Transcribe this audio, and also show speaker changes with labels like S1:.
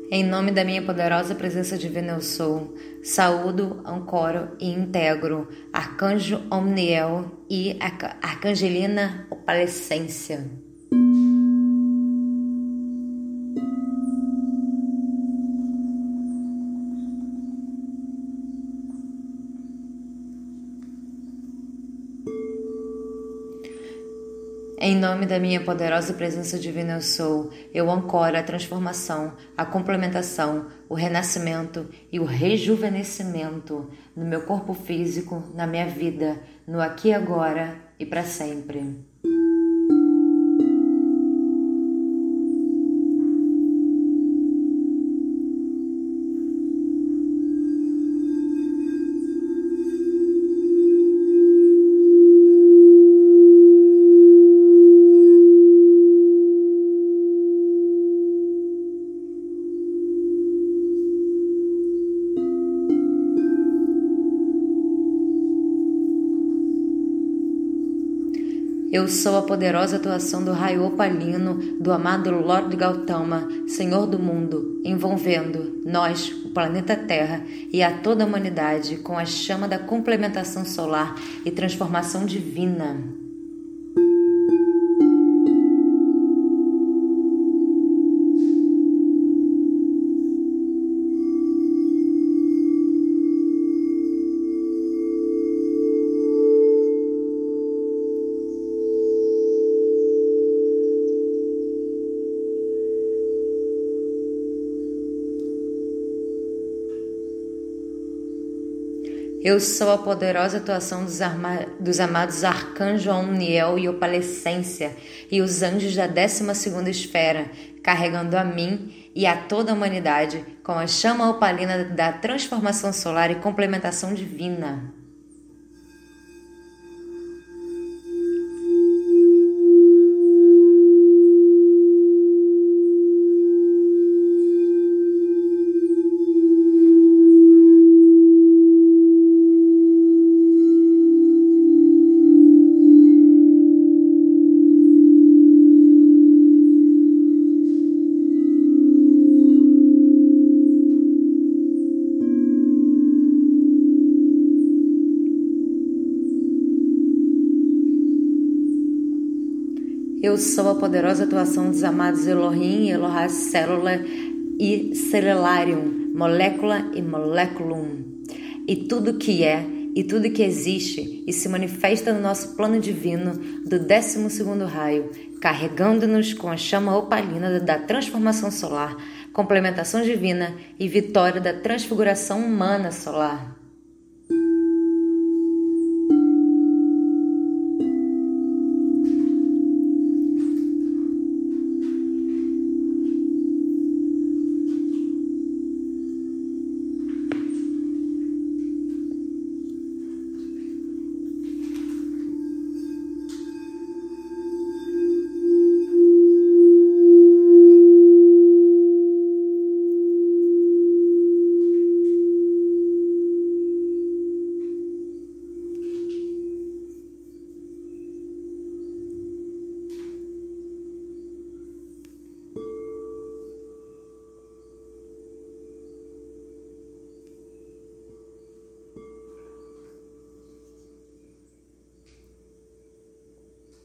S1: Em nome da minha poderosa presença divina eu sou, saúdo, ancoro e integro Arcanjo Omniel e Arcangelina Opalescência. Em nome da minha poderosa presença divina eu sou, eu ancoro a transformação, a complementação, o renascimento e o rejuvenescimento no meu corpo físico, na minha vida, no aqui e agora e para sempre. Eu sou a poderosa atuação do raio opalino do amado Lord Gautama, Senhor do mundo, envolvendo nós, o planeta Terra, e a toda a humanidade com a chama da complementação solar e transformação divina. Eu sou a poderosa atuação dos amados Arcanjo Omniel e Opalescência e os anjos da 12ª esfera, carregando a mim e a toda a humanidade com a chama opalina da transformação solar e complementação divina. Eu sou a poderosa atuação dos amados Elohim e Elohá, célula e celularium, molécula e moleculum, e tudo que é e tudo que existe e se manifesta no nosso plano divino do 12º raio, carregando-nos com a chama opalina da transformação solar, complementação divina e vitória da transfiguração humana solar.